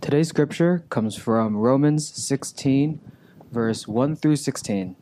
Today's scripture comes from Romans 16, verse 1 through 16.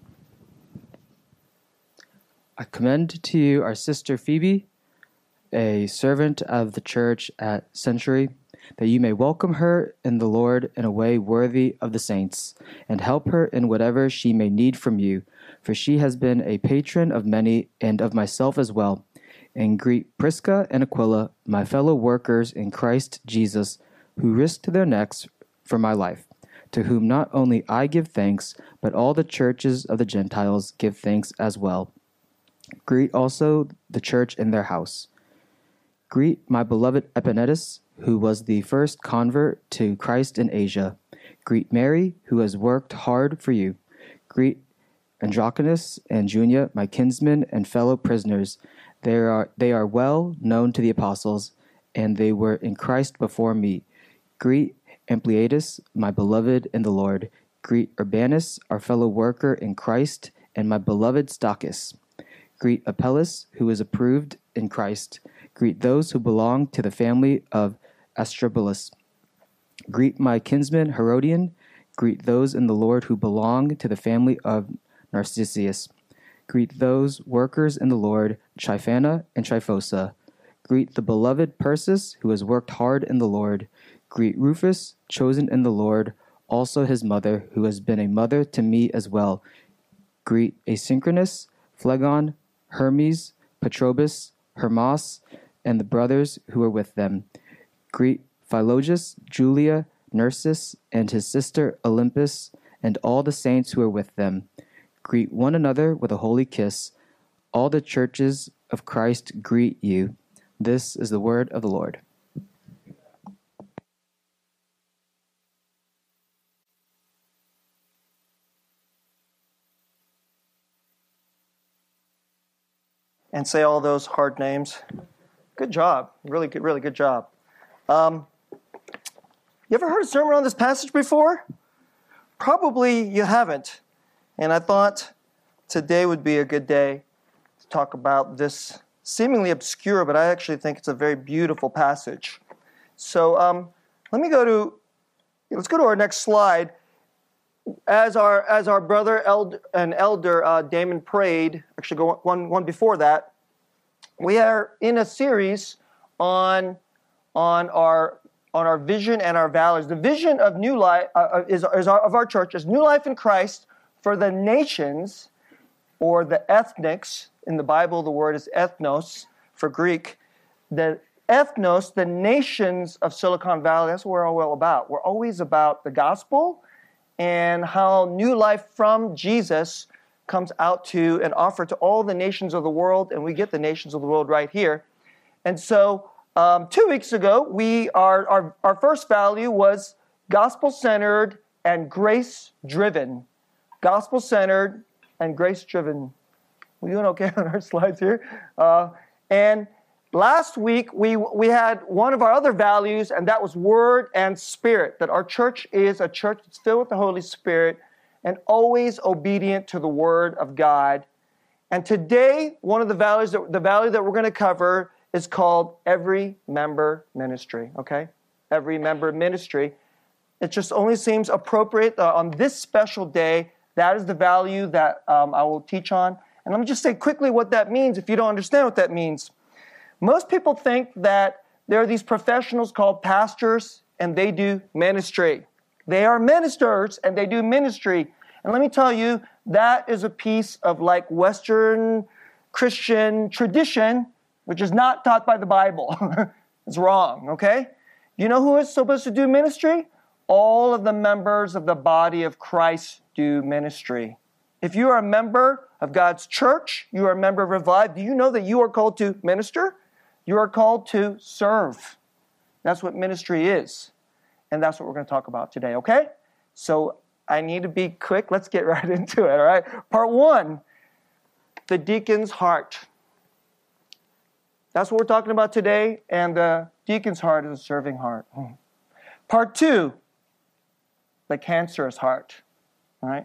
I commend to you our sister Phoebe, a servant of the church at Century, that you may welcome her in the Lord in a way worthy of the saints, and help her in whatever she may need from you, for she has been a patron of many and of myself as well. And greet Prisca and Aquila, my fellow workers in Christ Jesus, who risked their necks for my life, to whom not only I give thanks, but all the churches of the Gentiles give thanks as well. Greet also the church in their house. Greet my beloved Epaenetus, who was the first convert to Christ in Asia. Greet Mary, who has worked hard for you. Greet Andronicus and Junia, my kinsmen and fellow prisoners. They are well known to the apostles, and they were in Christ before me. Greet Ampliatus, my beloved in the Lord. Greet Urbanus, our fellow worker in Christ, and my beloved Stachys. Greet Apelles, who is approved in Christ. Greet those who belong to the family of Astrobulus. Greet my kinsman Herodian. Greet those in the Lord who belong to the family of Narcissus. Greet those workers in the Lord, Tryphena and Tryphosa. Greet the beloved Persis, who has worked hard in the Lord. Greet Rufus, chosen in the Lord, also his mother, who has been a mother to me as well. Greet Asynchronous, Phlegon, Hermes, Patrobus, Hermas, and the brothers who are with them. Greet Philologus, Julia, Nersus, and his sister Olympus, and all the saints who are with them. Greet one another with a holy kiss. All the churches of Christ greet you. This is the word of the Lord. And say all those hard names. Good job. Really good job. You ever heard a sermon on this passage before? Probably you haven't. And I thought today would be a good day to talk about this seemingly obscure, but I actually think it's a very beautiful passage. So let's go to our next slide. As our brother elder Damon prayed, actually go one before that, we are in a series on our vision and our values. The vision of New Life of our church is New Life in Christ for the nations, or the ethnics. In the Bible, the word is ethnos for Greek. The ethnos, the nations of Silicon Valley. That's what we're all about. We're always about the gospel and how new life from Jesus comes out to and offered to all the nations of the world, and we get the nations of the world right here. And so 2 weeks ago, our first value was gospel-centered and grace-driven. Gospel-centered and grace-driven. We're doing okay on our slides here. And last week, we had one of our other values, and that was word and spirit, that our church is a church that's filled with the Holy Spirit and always obedient to the Word of God. And today, one of the values, the value that we're going to cover is called every member ministry, okay? Every member ministry. It just only seems appropriate on this special day. That is the value that I will teach on. And let me just say quickly what that means if you don't understand what that means. Most people think that there are these professionals called pastors and they do ministry. They are ministers and they do ministry. And let me tell you, that is a piece of like Western Christian tradition, which is not taught by the Bible. It's wrong, okay? You know who is supposed to do ministry? All of the members of the body of Christ do ministry. If you are a member of God's church, you are a member of Revive, do you know that you are called to minister? You are called to serve. That's what ministry is. And that's what we're going to talk about today, okay? So I need to be quick. Let's get right into it, all right? Part 1, the deacon's heart. That's what we're talking about today, and the deacon's heart is a serving heart. Part 2, the cancerous heart, all right?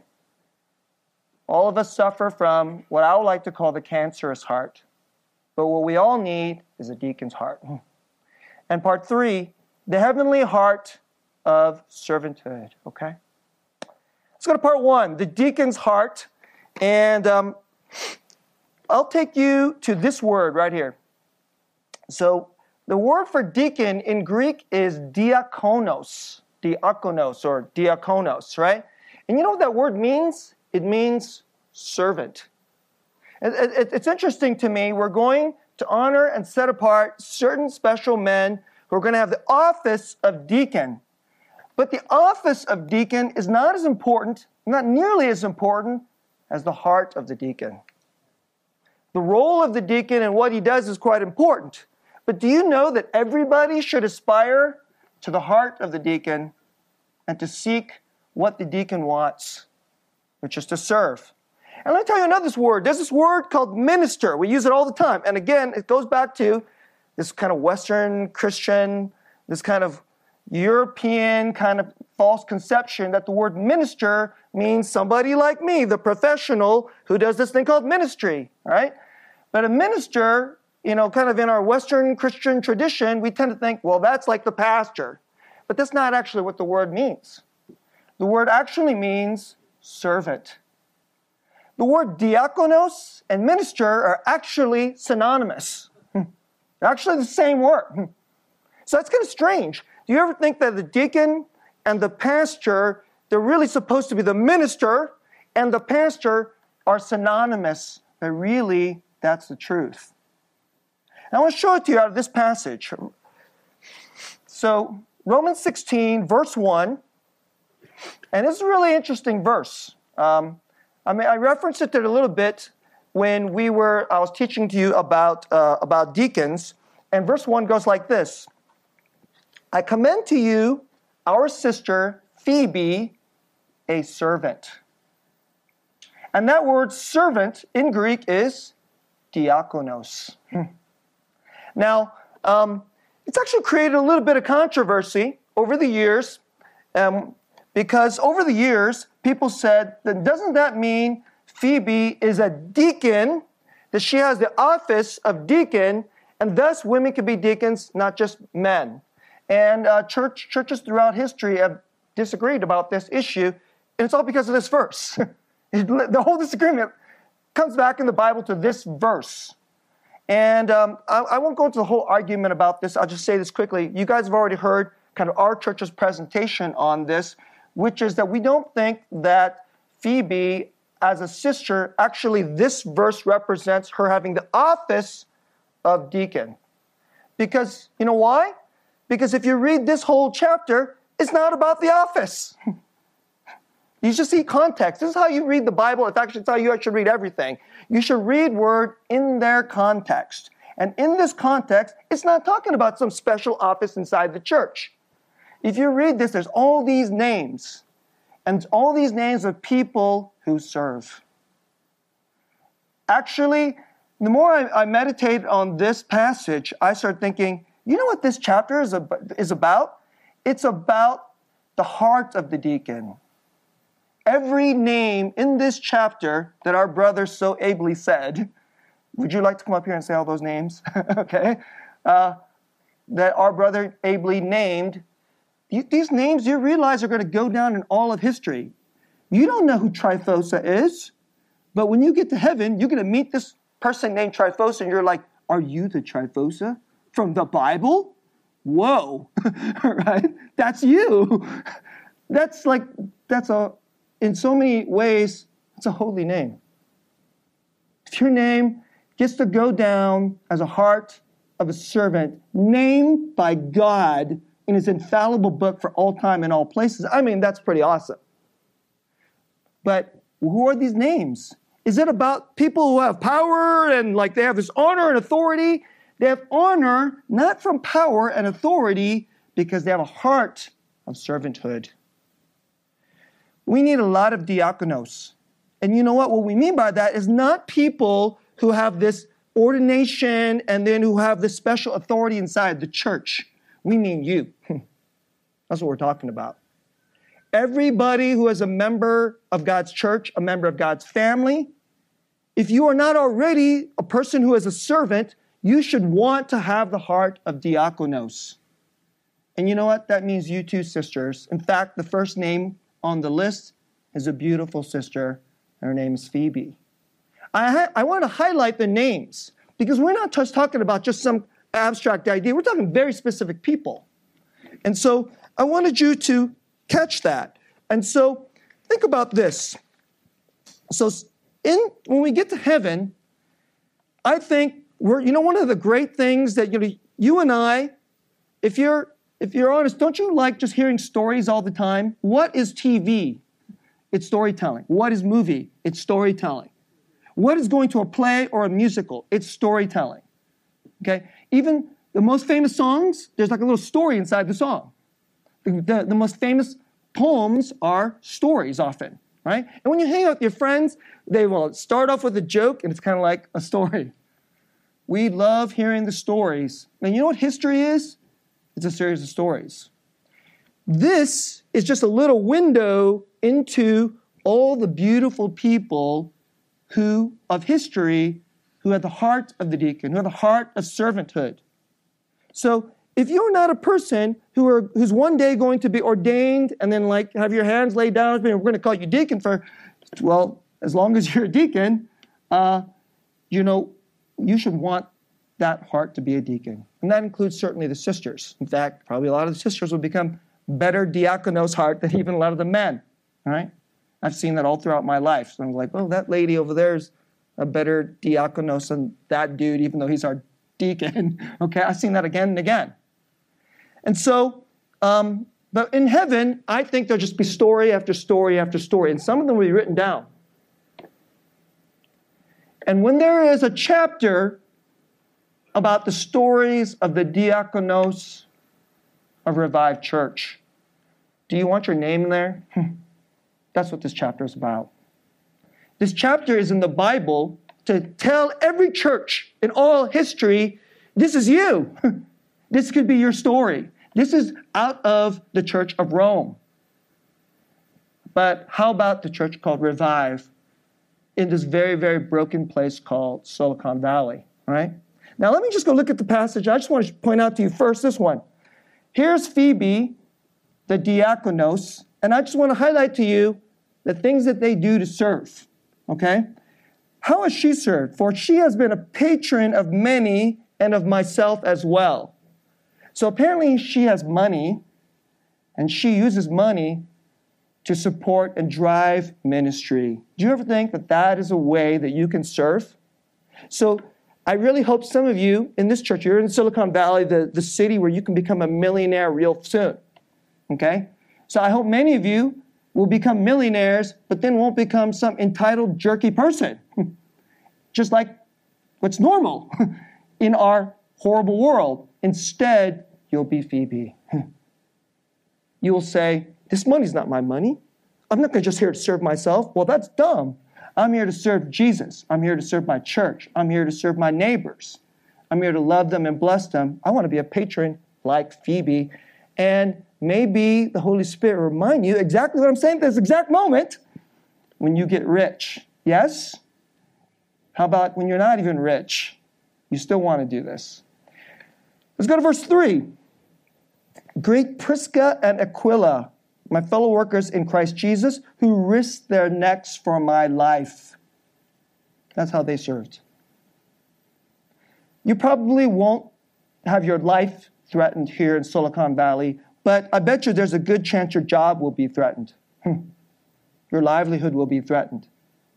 All of us suffer from what I would like to call the cancerous heart. But what we all need is a deacon's heart. And part 3, the heavenly heart of servanthood, okay? Let's go to part one, the deacon's heart. And I'll take you to this word right here. So the word for deacon in Greek is diakonos, or diakonos, right? And you know what that word means? It means servant. It's interesting to me. We're going to honor and set apart certain special men who are going to have the office of deacon. But the office of deacon is not as important, not nearly as important, as the heart of the deacon. The role of the deacon and what he does is quite important. But do you know that everybody should aspire to the heart of the deacon and to seek what the deacon wants, which is to serve? And let me tell you another word. There's this word called minister. We use it all the time. And again, it goes back to this kind of Western Christian, this kind of European kind of false conception that the word minister means somebody like me, the professional who does this thing called ministry, right? But a minister, kind of in our Western Christian tradition, we tend to think, well, that's like the pastor. But that's not actually what the word means. The word actually means servant. The word diakonos and minister are actually synonymous. They're actually the same word. So that's kind of strange. Do you ever think that the deacon and the pastor, they're really supposed to be the minister and the pastor are synonymous, but really that's the truth. And I want to show it to you out of this passage. So Romans 16, verse 1, and this is a really interesting verse. I referenced it a little bit when I was teaching to you about deacons, and verse 1 goes like this. I commend to you our sister Phoebe, a servant. And that word servant in Greek is diakonos. Now, it's actually created a little bit of controversy over the years, because over the years, people said, doesn't that mean Phoebe is a deacon, that she has the office of deacon, and thus women can be deacons, not just men? And churches throughout history have disagreed about this issue, and it's all because of this verse. The whole disagreement comes back in the Bible to this verse. And I won't go into the whole argument about this. I'll just say this quickly. You guys have already heard kind of our church's presentation on this, which is that we don't think that Phoebe, as a sister, actually this verse represents her having the office of deacon. Because, you know why? Because if you read this whole chapter, it's not about the office. You should see context. This is how you read the Bible. It's actually how you should read everything. You should read word in their context. And in this context, it's not talking about some special office inside the church. If you read this, there's all these names. And all these names of people who serve. Actually, the more I meditate on this passage, I start thinking, you know what this chapter is about? It's about the heart of the deacon. Every name in this chapter that our brother so ably said, would you like to come up here and say all those names? Okay. That our brother ably named, these names you realize are going to go down in all of history. You don't know who Tryphosa is, but when you get to heaven, you're going to meet this person named Tryphosa, and you're like, are you the Tryphosa from the Bible? Whoa, right? That's you. In so many ways, it's a holy name. If your name gets to go down as a heart of a servant, named by God in His infallible book for all time and all places, that's pretty awesome. But who are these names? Is it about people who have power and they have this honor and authority? They have honor not from power and authority because they have a heart of servanthood. We need a lot of diakonos. And you know what? What we mean by that is not people who have this ordination and then who have this special authority inside the church. We mean you. That's what we're talking about. Everybody who is a member of God's church, a member of God's family, if you are not already a person who is a servant, you should want to have the heart of diakonos. And you know what? That means you too, sisters. In fact, the first name on the list is a beautiful sister. Her name is Phoebe. I want to highlight the names because we're not just talking about just some abstract idea. We're talking very specific people. And so I wanted you to catch that. And so think about this. So when we get to heaven, I think one of the great things that you and I, if you're honest, don't you like just hearing stories all the time? What is TV? It's storytelling. What is movie? It's storytelling. What is going to a play or a musical? It's storytelling. Okay? Even the most famous songs, there's like a little story inside the song. The most famous poems are stories often, right? And when you hang out with your friends, they will start off with a joke and it's kind of like a story. We love hearing the stories. And you know what history is? It's a series of stories. This is just a little window into all the beautiful people of history who had the heart of the deacon, who had the heart of servanthood. So if you're not a person who's one day going to be ordained and then have your hands laid down, we're going to call you deacon as long as you're a deacon, you should want that heart to be a deacon. And that includes certainly the sisters. In fact, probably a lot of the sisters will become better diakonos heart than even a lot of the men, all right? I've seen that all throughout my life. So I'm like, oh, that lady over there is a better diakonos than that dude, even though he's our deacon. Okay, I've seen that again and again. And so, but in heaven, I think there'll just be story after story after story, and some of them will be written down. And when there is a chapter about the stories of the diakonos of Revived Church, do you want your name in there? That's what this chapter is about. This chapter is in the Bible to tell every church in all history, this is you. This could be your story. This is out of the Church of Rome. But how about the church called Revive in this very, very broken place called Silicon Valley, all right? Now, let me just go look at the passage. I just want to point out to you first this one. Here's Phoebe, the diakonos, and I just want to highlight to you the things that they do to serve, okay? How has she served? For she has been a patron of many and of myself as well. So apparently she has money, and she uses money to support and drive ministry. Do you ever think that that is a way that you can serve? So I really hope some of you in this church, you're in Silicon Valley, the city where you can become a millionaire real soon, okay? So I hope many of you will become millionaires, but then won't become some entitled, jerky person. Just like what's normal in our horrible world. Instead, you'll be Phoebe. You will say, this money's not my money. I'm not just here to serve myself. Well, that's dumb. I'm here to serve Jesus. I'm here to serve my church. I'm here to serve my neighbors. I'm here to love them and bless them. I want to be a patron like Phoebe. And maybe the Holy Spirit will remind you exactly what I'm saying at this exact moment when you get rich. Yes? How about when you're not even rich? You still want to do this. Let's go to verse 3. Greet Prisca and Aquila, my fellow workers in Christ Jesus, who risked their necks for my life. That's how they served. You probably won't have your life threatened here in Silicon Valley, but I bet you there's a good chance your job will be threatened. Your livelihood will be threatened.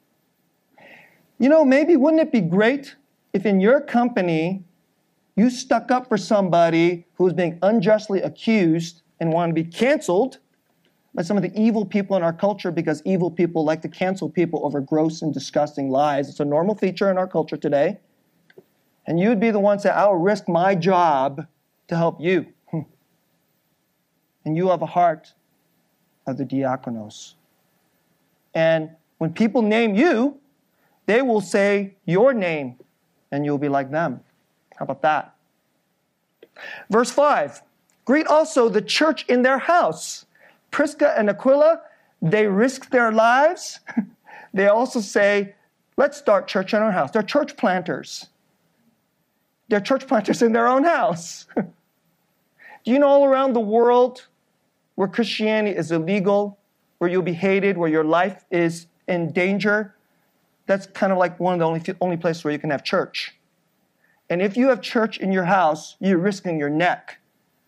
Maybe wouldn't it be great if in your company you stuck up for somebody who was being unjustly accused and wanted to be canceled by some of the evil people in our culture, because evil people like to cancel people over gross and disgusting lies. It's a normal feature in our culture today. And you would be the one to say, I'll risk my job to help you. And you have a heart of the diakonos. And when people name you, they will say your name, and you'll be like them. How about that? Verse 5, greet also the church in their house. Prisca and Aquila, they risked their lives. They also say, let's start church in our house. They're church planters. They're church planters in their own house. Do Do you know all around the world where Christianity is illegal, where you'll be hated, where your life is in danger? That's kind of like one of the only places where you can have church. And if you have church in your house, you're risking your neck.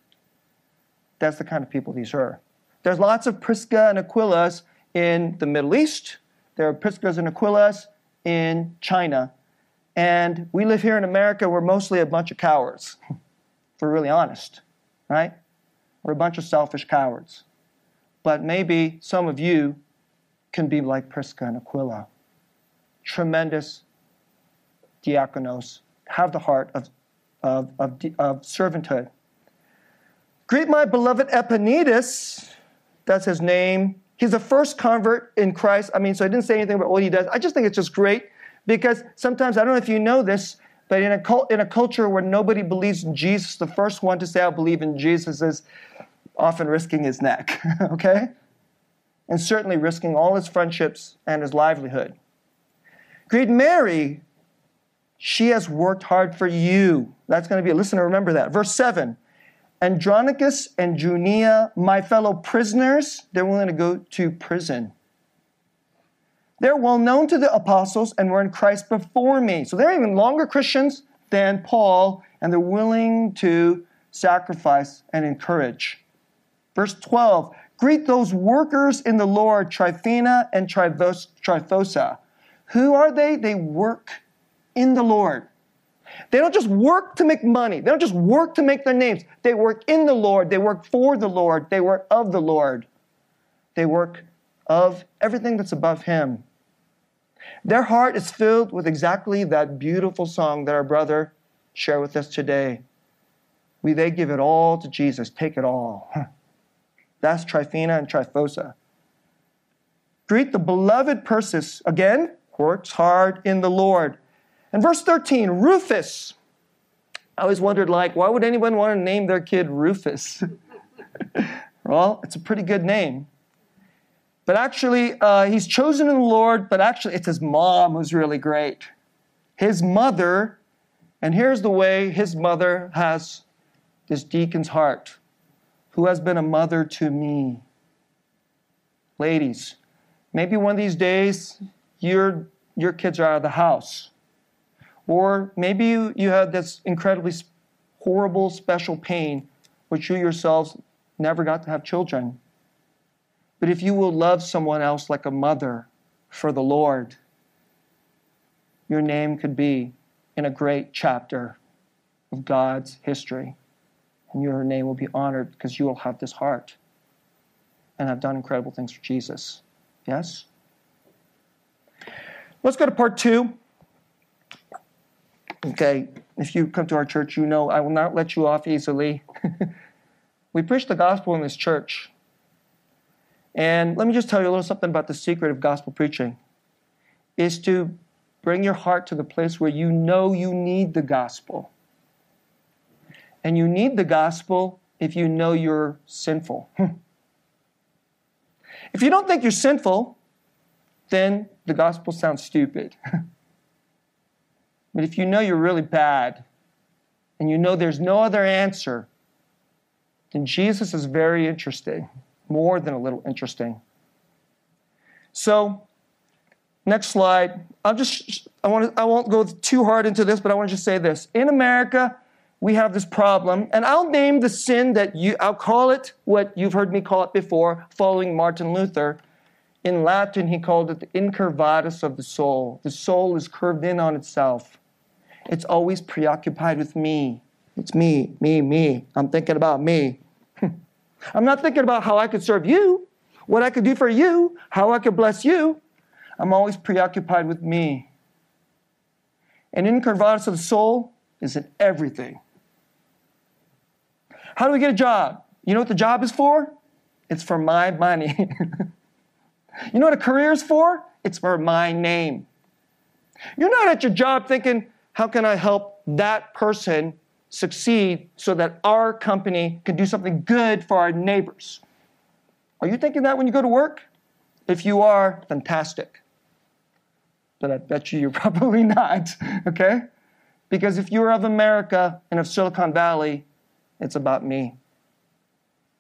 That's the kind of people these are. There's lots of Prisca and Aquilas in the Middle East. There are Priscas and Aquilas in China. And we live here in America, we're mostly a bunch of cowards, if we're really honest, right? We're a bunch of selfish cowards. But maybe some of you can be like Prisca and Aquila. Tremendous diakonos, have the heart of servanthood. Greet my beloved Epaenetus, that's his name. He's the first convert in Christ. So I didn't say anything about what he does. I just think it's just great because sometimes, I don't know if you know this, but in a culture where nobody believes in Jesus, the first one to say, I believe in Jesus is often risking his neck, okay? And certainly risking all his friendships and his livelihood. Greet Mary. She has worked hard for you. That's going to be, listen, remember that. Verse 7. Andronicus and Junia, my fellow prisoners, they're willing to go to prison. They're well known to the apostles and were in Christ before me. So they're even longer Christians than Paul, and they're willing to sacrifice and encourage. Verse 12, greet those workers in the Lord, Tryphena and Tryphosa. Who are they? They work in the Lord. They don't just work to make money. They don't just work to make their names. They work in the Lord. They work for the Lord. They work of the Lord. They work of everything that's above him. Their heart is filled with exactly that beautiful song that our brother shared with us today. They give it all to Jesus. Take it all. That's Tryphena and Tryphosa. Greet the beloved Persis. Again, works hard in the Lord. And verse 13, Rufus. I always wondered, why would anyone want to name their kid Rufus? Well, it's a pretty good name. But actually, he's chosen in the Lord, but actually it's his mom who's really great. His mother, and here's the way his mother has this deacon's heart, who has been a mother to me. Ladies, maybe one of these days, your kids are out of the house. Or maybe you have this incredibly horrible, special pain, which you yourselves never got to have children. But if you will love someone else like a mother for the Lord, your name could be in a great chapter of God's history. And your name will be honored because you will have this heart and have done incredible things for Jesus. Yes? Let's go to part 2. Okay, if you come to our church, you know I will not let you off easily. We preach the gospel in this church. And let me just tell you a little something about the secret of gospel preaching. Is to bring your heart to the place where you know you need the gospel. And you need the gospel if you know you're sinful. If you don't think you're sinful, then the gospel sounds stupid. But if you know you're really bad, and you know there's no other answer, then Jesus is very interesting, more than a little interesting. So, next slide. I won't go too hard into this, but I want to just say this. In America, we have this problem, and I'll name the sin I'll call it what you've heard me call it before, following Martin Luther. In Latin, he called it the incurvatus of the soul. The soul is curved in on itself. It's always preoccupied with me. It's me, me, me. I'm thinking about me. I'm not thinking about how I could serve you, what I could do for you, how I could bless you. I'm always preoccupied with me. And incurvatus of the soul is in everything. How do we get a job? You know what the job is for? It's for my money. You know what a career is for? It's for my name. You're not at your job thinking, how can I help that person succeed so that our company can do something good for our neighbors? Are you thinking that when you go to work? If you are, fantastic. But I bet you're probably not, okay? Because if you're of America and of Silicon Valley, it's about me.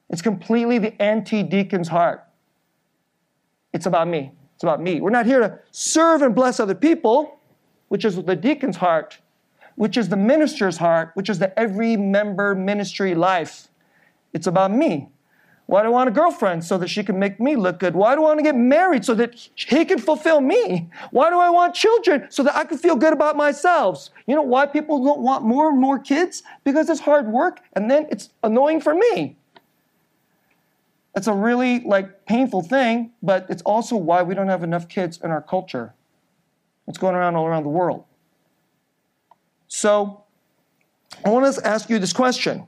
It's completely the anti-deacon's heart. It's about me. It's about me. We're not here to serve and bless other people, which is the deacon's heart, which is the minister's heart, which is the every member ministry life. It's about me. Why do I want a girlfriend? So that she can make me look good. Why do I want to get married? So that he can fulfill me. Why do I want children? So that I can feel good about myself. You know why people don't want more and more kids? Because it's hard work and then it's annoying for me. It's a really painful thing, but it's also why we don't have enough kids in our culture. It's going around all around the world. So I want to ask you this question.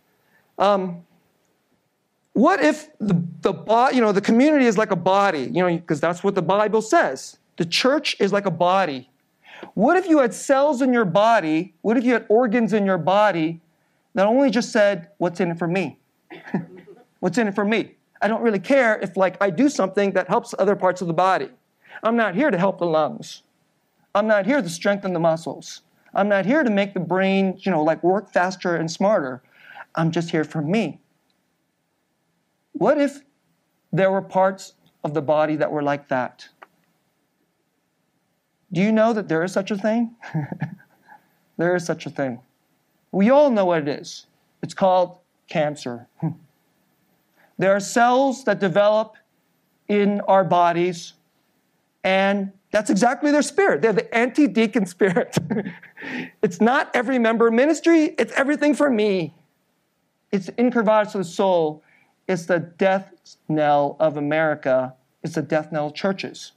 What if the community is like a body? Because that's what the Bible says. The church is like a body. What if you had cells in your body? What if you had organs in your body that only just said, what's in it for me? What's in it for me? I don't really care if I do something that helps other parts of the body. I'm not here to help the lungs. I'm not here to strengthen the muscles. I'm not here to make the brain, work faster and smarter. I'm just here for me. What if there were parts of the body that were like that? Do you know that there is such a thing? There is such a thing. We all know what it is. It's called cancer. There are cells that develop in our bodies, and that's exactly their spirit. They're the anti-deacon spirit. It's not every member ministry. It's everything for me. It's incurvatus of the soul. It's the death knell of America. It's the death knell of churches.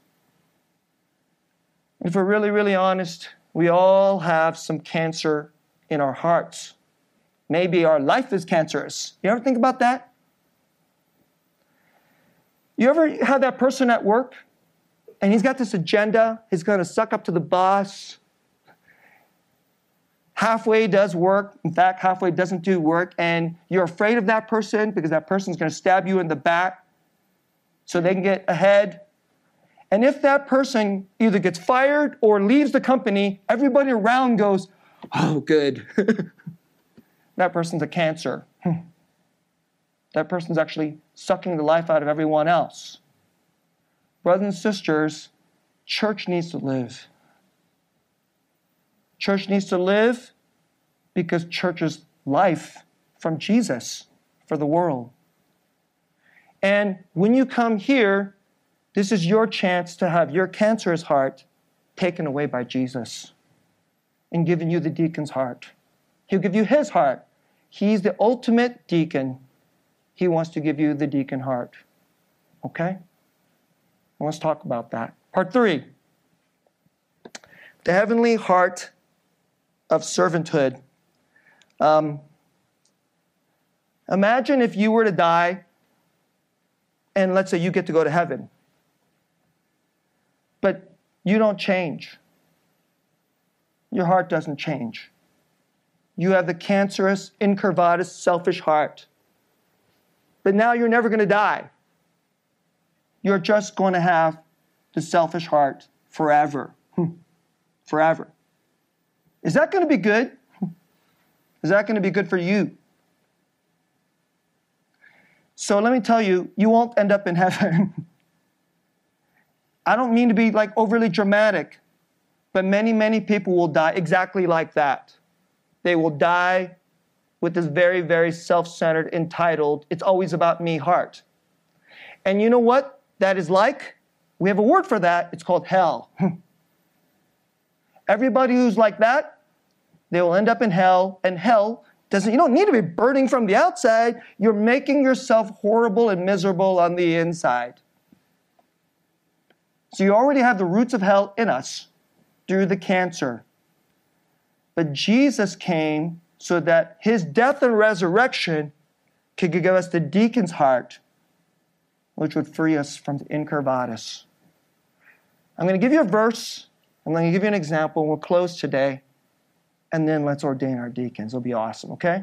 If we're really, really honest, we all have some cancer in our hearts. Maybe our life is cancerous. You ever think about that? You ever have that person at work and he's got this agenda, he's going to suck up to the boss, halfway does work, in fact, halfway doesn't do work, and you're afraid of that person because that person's going to stab you in the back so they can get ahead. And if that person either gets fired or leaves the company, everybody around goes, oh, good. That person's a cancer. That person's actually sucking the life out of everyone else. Brothers and sisters, church needs to live. Church needs to live because church is life from Jesus for the world. And when you come here, this is your chance to have your cancerous heart taken away by Jesus and given you the deacon's heart. He'll give you his heart. He's the ultimate deacon. He wants to give you the deacon heart. Okay? Let's talk about that. Part 3. The heavenly heart of servanthood. Imagine if you were to die, and let's say you get to go to heaven, but you don't change. Your heart doesn't change. You have the cancerous, incurvatus, selfish heart. But now you're never going to die. You're just going to have the selfish heart forever. Forever. Is that going to be good? Is that going to be good for you? So let me tell you, you won't end up in heaven. I don't mean to be overly dramatic, but many, many people will die exactly like that. They will die with this very, very self-centered, entitled, it's always about me heart. And you know what that is like? We have a word for that. It's called hell. Everybody who's like that, they will end up in hell. And hell you don't need to be burning from the outside. You're making yourself horrible and miserable on the inside. So you already have the roots of hell in us through the cancer. But Jesus came so that his death and resurrection could give us the deacon's heart, which would free us from the incurvatus. I'm going to give you a verse. I'm going to give you an example. We'll close today. And then let's ordain our deacons. It'll be awesome, okay?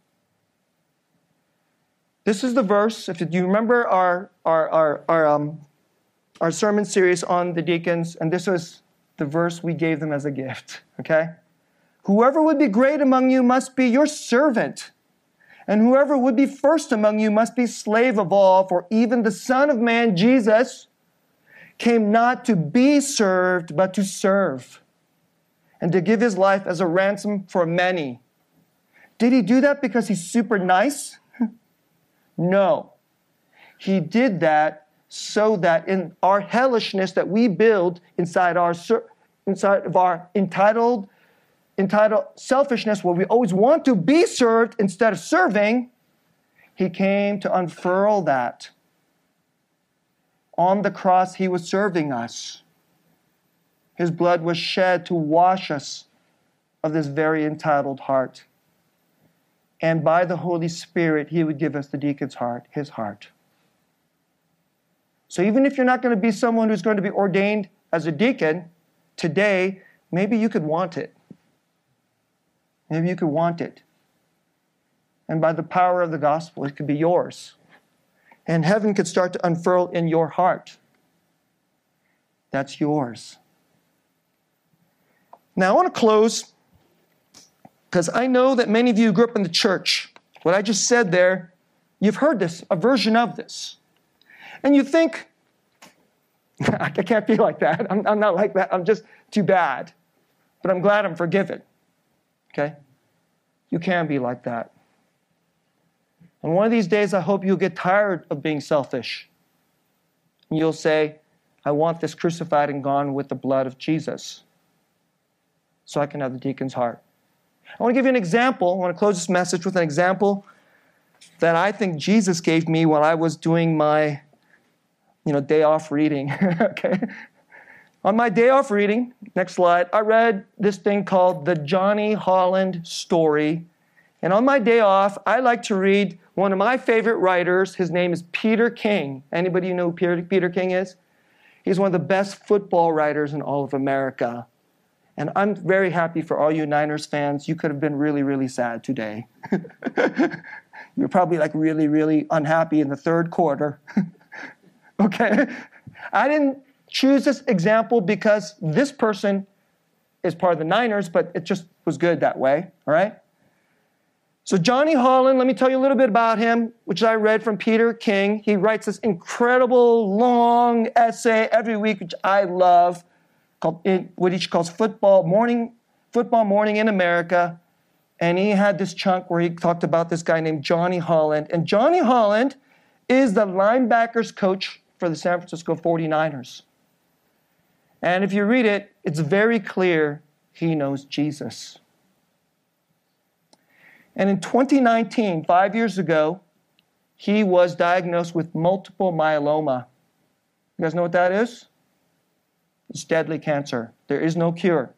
This is the verse. If you remember our sermon series on the deacons, and this was the verse we gave them as a gift, okay? Whoever would be great among you must be your servant. And whoever would be first among you must be slave of all, for even the Son of Man, Jesus, came not to be served, but to serve, and to give his life as a ransom for many. Did he do that because he's super nice? No. He did that so that in our hellishness that we build inside of our entitled selfishness, where we always want to be served instead of serving, he came to unfurl that. On the cross, he was serving us. His blood was shed to wash us of this very entitled heart. And by the Holy Spirit, he would give us the deacon's heart, his heart. So even if you're not going to be someone who's going to be ordained as a deacon today, maybe you could want it. Maybe you could want it. And by the power of the gospel, it could be yours. And heaven could start to unfurl in your heart. That's yours. Now, I want to close because I know that many of you grew up in the church. What I just said there, you've heard this, a version of this. And you think, I can't be like that. I'm not like that. I'm just too bad. But I'm glad I'm forgiven. Okay? You can be like that. And one of these days, I hope you'll get tired of being selfish. And you'll say, I want this crucified and gone with the blood of Jesus, so I can have the deacon's heart. I want to give you an example. I want to close this message with an example that I think Jesus gave me while I was doing my day off reading. Okay? On my day off reading, next slide, I read this thing called the Johnny Holland Story. And on my day off, I like to read one of my favorite writers. His name is Peter King. Anybody know who Peter King is? He's one of the best football writers in all of America. And I'm very happy for all you Niners fans. You could have been really, really sad today. You're probably really, really unhappy in the third quarter. Okay? I didn't choose this example because this person is part of the Niners, but it just was good that way, all right? So Johnny Holland, let me tell you a little bit about him, which I read from Peter King. He writes this incredible long essay every week, which I love, what he calls Football Morning in America. And he had this chunk where he talked about this guy named Johnny Holland. And Johnny Holland is the linebackers coach for the San Francisco 49ers. And if you read it, it's very clear he knows Jesus. And in 2019, 5 years ago, he was diagnosed with multiple myeloma. You guys know what that is? It's deadly cancer. There is no cure.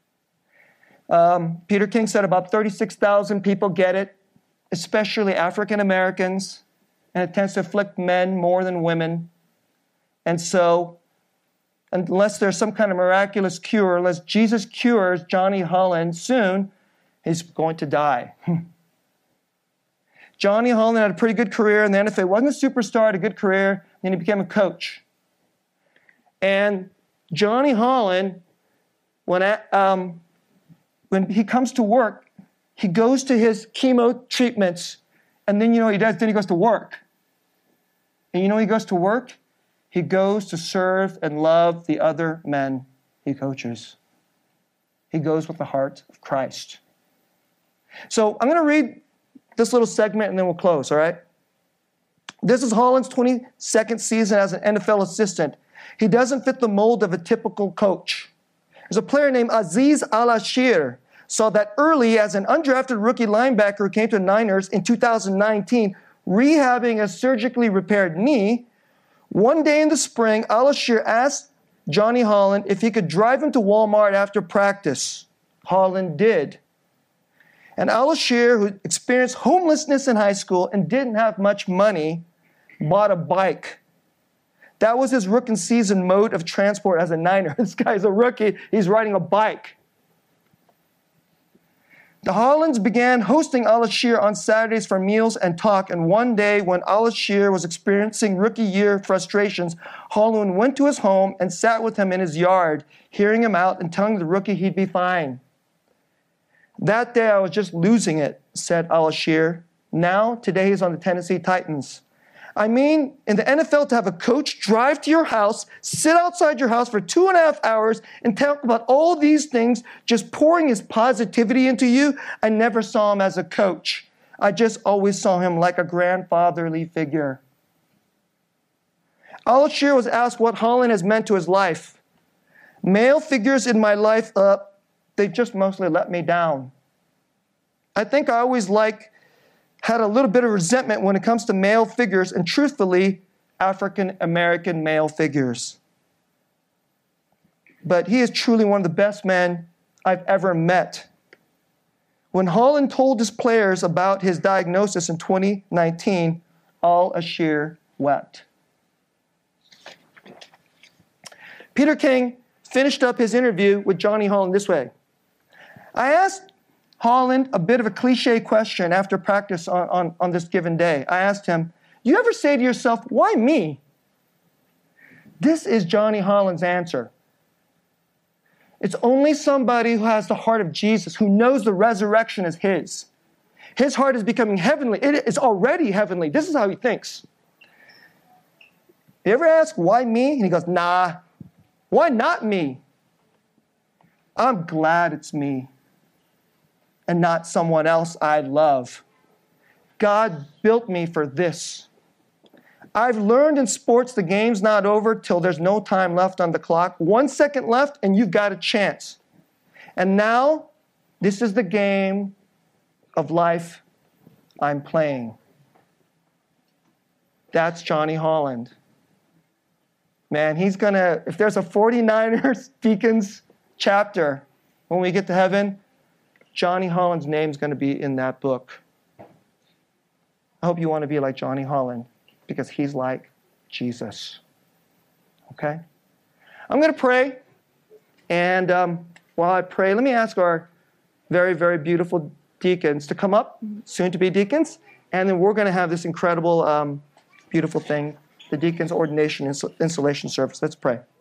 Peter King said about 36,000 people get it, especially African Americans, and it tends to afflict men more than women. And so, unless there's some kind of miraculous cure, unless Jesus cures Johnny Holland soon, he's going to die. Johnny Holland had a pretty good career in the NFL. He wasn't a superstar, had a good career, then he became a coach. And Johnny Holland, when he comes to work, he goes to his chemo treatments, and then he does, then he goes to work. And he goes to work? He goes to serve and love the other men he coaches. He goes with the heart of Christ. So I'm going to read this little segment and then we'll close, all right? This is Holland's 22nd season as an NFL assistant. He doesn't fit the mold of a typical coach. There's a player named Azeez Al-Ashir saw that early as an undrafted rookie linebacker who came to the Niners in 2019, rehabbing a surgically repaired knee. One day in the spring, Al-Ashir asked Johnny Holland if he could drive him to Walmart after practice. Holland did. And Al-Ashir, who experienced homelessness in high school and didn't have much money, bought a bike. That was his rookie season mode of transport as a Niner. This guy's a rookie. He's riding a bike. The Hollands began hosting Al-Ashir on Saturdays for meals and talk, and one day when Al-Ashir was experiencing rookie year frustrations, Holland went to his home and sat with him in his yard, hearing him out and telling the rookie he'd be fine. That day I was just losing it, said Al-Ashir. Now, today he's on the Tennessee Titans. I mean, in the NFL, to have a coach drive to your house, sit outside your house for 2.5 hours and talk about all these things, just pouring his positivity into you. I never saw him as a coach. I just always saw him like a grandfatherly figure. Al-Ashir was asked what Holland has meant to his life. Male figures in my life, they just mostly let me down. I think I always had a little bit of resentment when it comes to male figures, and truthfully, African American male figures. But he is truly one of the best men I've ever met. When Holland told his players about his diagnosis in 2019, Al-Ashir wept. Peter King finished up his interview with Johnny Holland this way. I asked Holland a bit of a cliche question after practice on this given day. I asked him, do you ever say to yourself, why me? This is Johnny Holland's answer. It's only somebody who has the heart of Jesus, who knows the resurrection is his. His heart is becoming heavenly. It is already heavenly. This is how he thinks. You ever ask, why me? And he goes, nah. Why not me? I'm glad it's me and not someone else I love. God built me for this. I've learned in sports the game's not over till there's no time left on the clock. 1 second left and you've got a chance. And now, this is the game of life I'm playing. That's Johnny Holland. Man, he's gonna, if there's a 49ers Deacons chapter when we get to heaven, Johnny Holland's name's going to be in that book. I hope you want to be like Johnny Holland because he's like Jesus. Okay? I'm going to pray. And while I pray, let me ask our very, very beautiful deacons to come up, soon to be deacons. And then we're going to have this incredible, beautiful thing, the deacon's ordination installation service. Let's pray.